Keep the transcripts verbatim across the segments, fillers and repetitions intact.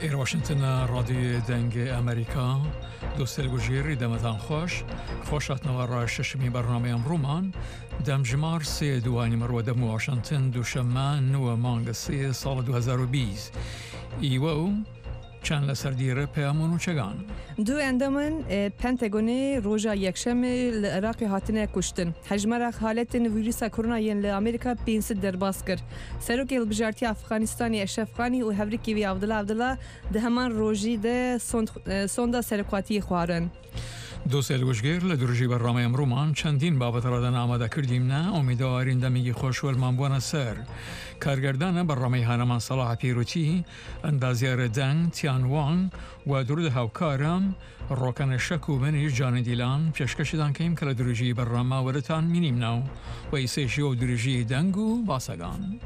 إير واشنطن راديو دنگ أمريكا دوستل گوژیری دمتان خوش خوشات نوار ششمی برنامه امرومان دم جمار سه دوانی مرو دم واشنطن دوشمه نو مانگ سه سال دو هزار و بیست ایوو چند لسر دیره پیامونو چگان دو اندامن پنتاگونی روژا یکشم العراق هاتنه کشتن حجمه حالت ویروس کرونا ین لامریکا پینصد درباس کرد سروک البجارتی افغانستانی اشرفخانی و هفریکی وی عبدالله عبدالله ده همان روژی ده سوندا سرکواتی خوارن دو سلگوشگیر لدرجی برنامه امرومان چندین بابت را دن آماده کردیم نه امیدواریم دمیگی خوش و المنبوان سر کارگردان برنامه هنمان صلاح پیروتی اندازیار دنگ تیان وان و درود هاوکارم روکن شکو منی جان دیلان پیشکش دان کهیم که لدرجی برنامه ورتان مینیم نو و ایسیشی و درجی دنگو باسگان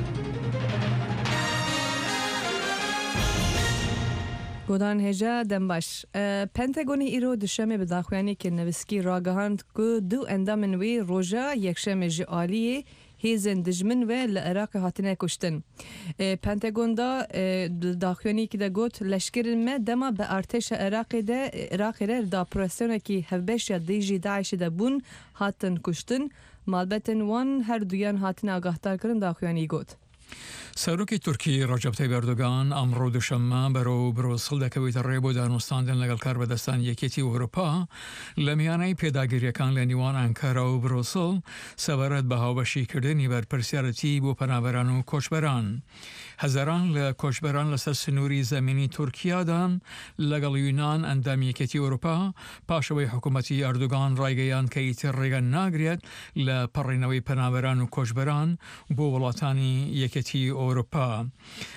گودان هجا دنباش پنتاگونی ایرو دشمه به داخوانی که نوسکی راگهاند که دو اندامن وی روژا یکشم جعالیه هیزن دجمن و العراق هاتنه کشتن پنتاگون دا داخوانی که دا گوت لشکرن ما دما به ارتش عراق دا عراق را دا پرسونه که هفبش یا دیجی داعش دا بون هاتن کشتن مالبتن وان هر دویان هاتن آگاهتار کرن داخوانی گوت سروکی ترکی رجب طیب اردوغان امرو دوشنبه برو بروسل دکویت ریبو دانستاندن لگل کار بدستان یکیتی اروپا لمیانه پیداگیری کان لنیوان انکارا و بروسل سبارت به هاوشی کردنی بر پرسیارتی بو پناوران و کشبران هزاران لکشبران لسر سنوری زمینی ترکیه دان لگل یونان اندام یکیتی اروپا پاشوی حکومتی اردوغان رایگیان که ایتر ریگان ناگرید لپرینوی پناوران و کشبران بو ولاتانی یکیتی اروپا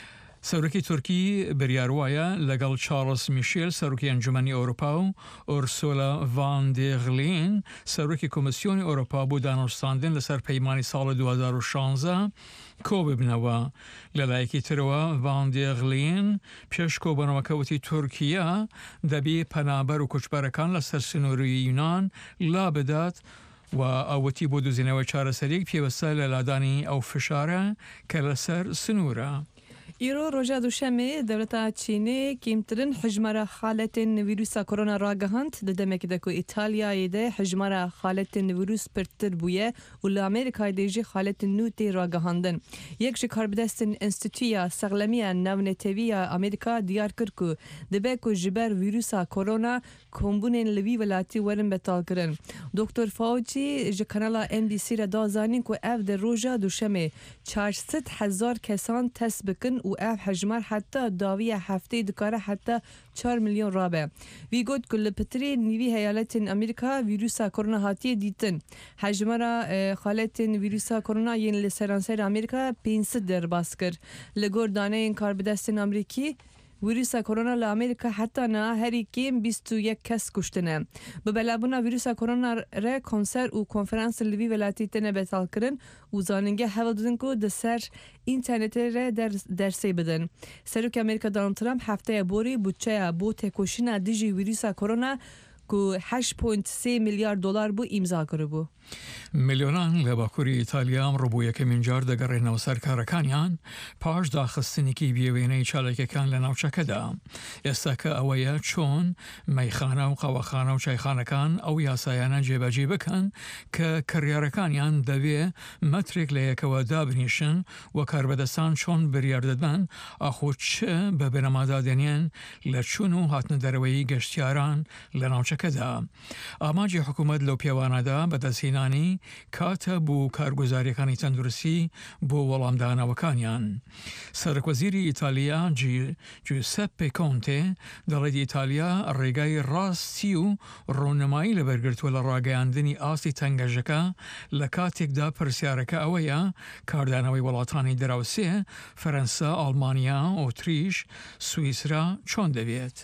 سروکی ترکی بریاروایا لگل چارلز میشل سروکی انجمنی اروپا و اورسولا وان دیغلین سروکی کمیسیون اروپا بو دانستاندن لسر پیمانی سال دو هزار و شانزده کو ببنوا للایکی تروا وان دیغلین پیش کو بنوکوتی ترکیه دبی پنابر و کچبرکان لسر سنوری یونان لا بدات و اوتی بودو زینه و چار سریک پیوسته للادانی او فشاره که لسر سنوره ایرو روژا دوشمه دولتا چینه کمترین حجمه حالت ویروس کرونا را گهاند ددمک دکو ایتالیای ده حجمه حالت ویروس پرتر بویه و لامریکای دیجی حالت نوتی را گهاندن یک شکار بدستن انستیتویا سغلمی نونتوی امریکا دیار کرد که دبکو جبر ویروس کرونا کمبونین لوی ولاتی ورن بتال کرن دکتر فاوچی ج کانال ام بی سی را دازانین که اف در روژا دوشمه چهارصد هزار کسان تست بکن و اف حجمر حتی داوی هفته دکاره حتی چهار میلیون رابه وی گوت کل پتری نیوی هیالت امریکا ویروس کرونا هاتی دیتن حجمر خالت ویروس کرونا ین لسرانسر امریکا پینصد درباس کر لگور دانه این کار بدستن امریکی ویروس کرونا لامریکا حتی نه هری کیم بیست و یک کس کشتنه به بلابونا ویروس کرونا را کنسر و کنفرانس لوی ولاتی تنه بتال کرن و زاننگه حول دادن که ده سر اینترنت را در درسی بدن سروک امریکا دونالد ترامپ هفته بوری بودجه بو تکوشینا دیجی ویروس کرونا که هشت و سه میلیارد دلار بو امضا کرده بو میلیونان لباکوری ایتالیا رو بو یک منجار دگر نو سرکارکانیان پاش داخستنی که بیوینه چالک کان لناوچه دا استکا اویا چون میخانه و قواخانه و چایخانه کان او یاسایانه جیباجی بکن که کریارکانیان دوی متریک لیک و دابنیشن و کاربدستان چون بریارددن اخو چه به بنامادادنین لچونو هاتن دروی گشتیاران لناوچه دا آماجی حکومت لو پیوانه دا بدسینانی کاتا بو کارگزاری کانی تندرسی بو ولامدانا وکانیان سرک وزیری ایتالیا جی جوسپی کونته دلد ایتالیا ریگای راستیو رونمایی لبرگرت ولا راگیاندنی آسی تنگجکا لکاتیک دا پرسیارکا اویا کاردانوی ولاتانی دراوسی فرانسا، آلمانیا، اتریش، سوئیسرا چون دوید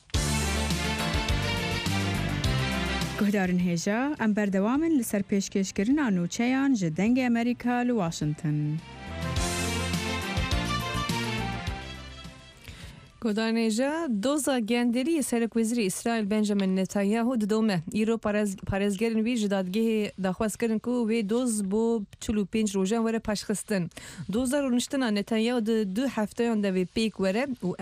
گهدارن هجا ام بردوامن لسر پیشکش کرن آنوچهان جدنگ امریکا لواشنطن گودانیجا دوزا گندری سرک وزیر اسرائیل بنجامین نتانیاهو ددومه ایرو پارێزگەرن وی ji dadgehê daxwazkirin ku wê doz bo çil û pênc rojan were paşxistin. Doza rûniştina Netanyahu di du hefteyan de vê pêk were û